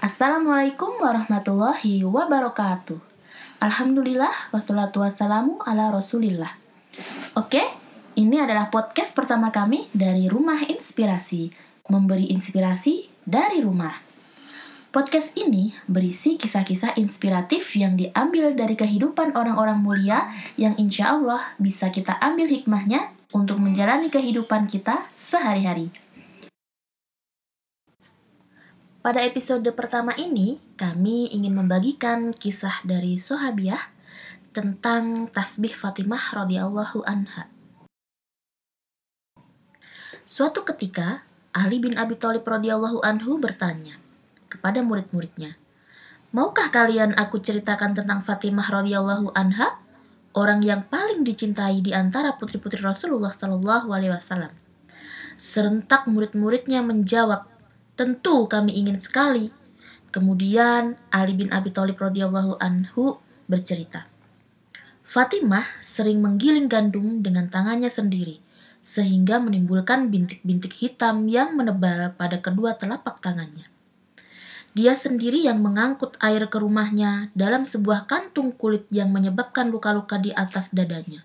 Assalamualaikum warahmatullahi wabarakatuh. Alhamdulillah wassalatu wassalamu ala rasulillah. Oke, ini adalah podcast pertama kami dari Rumah Inspirasi, memberi inspirasi dari rumah. Podcast ini berisi kisah-kisah inspiratif yang diambil dari kehidupan orang-orang mulia yang insya Allah bisa kita ambil hikmahnya untuk menjalani kehidupan kita sehari-hari. Pada episode pertama ini, kami ingin membagikan kisah dari Sahabiah tentang tasbih Fatimah radhiyallahu anha. Suatu ketika, Ali bin Abi Thalib radhiyallahu anhu bertanya kepada murid-muridnya, "Maukah kalian aku ceritakan tentang Fatimah radhiyallahu anha, orang yang paling dicintai di antara putri-putri Rasulullah sallallahu alaihi wasallam?" Serentak murid-muridnya menjawab, "Tentu kami ingin sekali." Kemudian Ali bin Abi Thalib radhiyallahu anhu bercerita, Fatimah sering menggiling gandum dengan tangannya sendiri, sehingga menimbulkan bintik-bintik hitam yang menebal pada kedua telapak tangannya. Dia sendiri yang mengangkut air ke rumahnya dalam sebuah kantung kulit yang menyebabkan luka-luka di atas dadanya.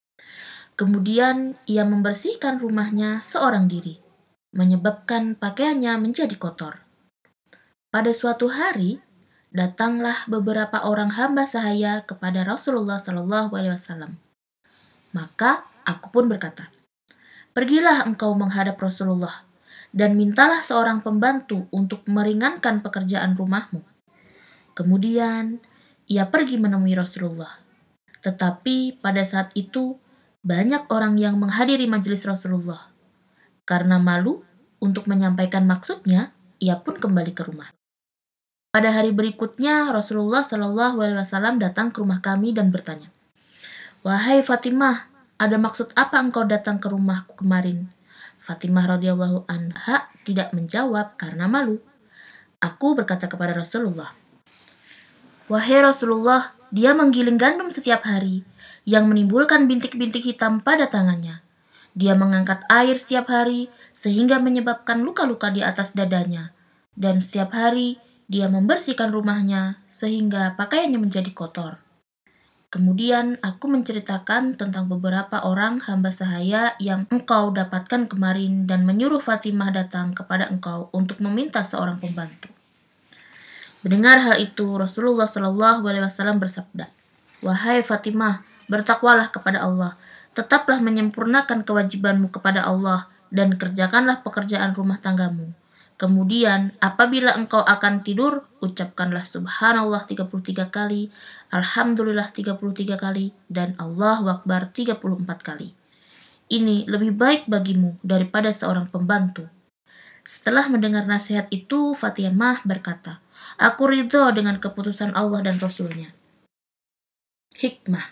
Kemudian ia membersihkan rumahnya seorang diri, menyebabkan pakaiannya menjadi kotor. Pada suatu hari, datanglah beberapa orang hamba sahaya kepada Rasulullah Shallallahu Alaihi Wasallam. Maka aku pun berkata, "Pergilah engkau menghadap Rasulullah dan mintalah seorang pembantu untuk meringankan pekerjaan rumahmu." Kemudian ia pergi menemui Rasulullah. Tetapi pada saat itu banyak orang yang menghadiri majelis Rasulullah. Karena malu untuk menyampaikan maksudnya, ia pun kembali ke rumah. Pada hari berikutnya, Rasulullah Shallallahu Alaihi Wasallam datang ke rumah kami dan bertanya, "Wahai Fatimah, ada maksud apa engkau datang ke rumahku kemarin?" Fatimah radhiyallahu anha tidak menjawab karena malu. Aku berkata kepada Rasulullah, "Wahai Rasulullah, dia menggiling gandum setiap hari, yang menimbulkan bintik-bintik hitam pada tangannya. Dia mengangkat air setiap hari, sehingga menyebabkan luka-luka di atas dadanya. Dan setiap hari, dia membersihkan rumahnya, sehingga pakaiannya menjadi kotor." Kemudian aku menceritakan tentang beberapa orang hamba sahaya yang engkau dapatkan kemarin dan menyuruh Fatimah datang kepada engkau untuk meminta seorang pembantu. Mendengar hal itu, Rasulullah Shallallahu Alaihi Wasallam bersabda, "Wahai Fatimah, bertakwalah kepada Allah, tetaplah menyempurnakan kewajibanmu kepada Allah dan kerjakanlah pekerjaan rumah tanggamu. Kemudian apabila engkau akan tidur, ucapkanlah subhanallah 33 kali, alhamdulillah 33 kali, dan Allahu Akbar 34 kali. Ini lebih baik bagimu daripada seorang pembantu." Setelah mendengar nasihat itu, Fatimah berkata, "Aku ridho dengan keputusan Allah dan Rasulnya." Hikmah.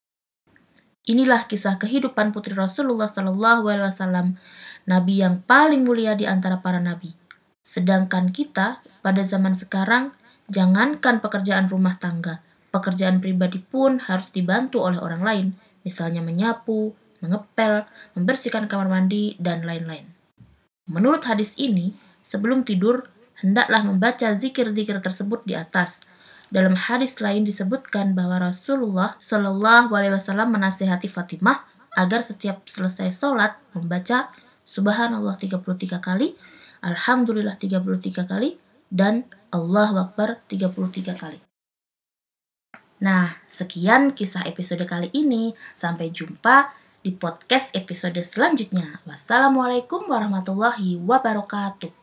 Inilah kisah kehidupan putri Rasulullah Sallallahu Alaihi Wasallam, nabi yang paling mulia di antara para nabi. Sedangkan kita pada zaman sekarang, jangankan pekerjaan rumah tangga, pekerjaan pribadi pun harus dibantu oleh orang lain, misalnya menyapu, mengepel, membersihkan kamar mandi, dan lain-lain. Menurut hadis ini, sebelum tidur, hendaklah membaca zikir-zikir tersebut di atas. Dalam hadis lain disebutkan bahwa Rasulullah Shallallahu Alaihi Wasallam menasihati Fatimah agar setiap selesai sholat membaca Subhanallah 33 kali, Alhamdulillah 33 kali, dan Allahu Akbar 33 kali. Nah, sekian kisah episode kali ini. Sampai jumpa di podcast episode selanjutnya. Wassalamualaikum warahmatullahi wabarakatuh.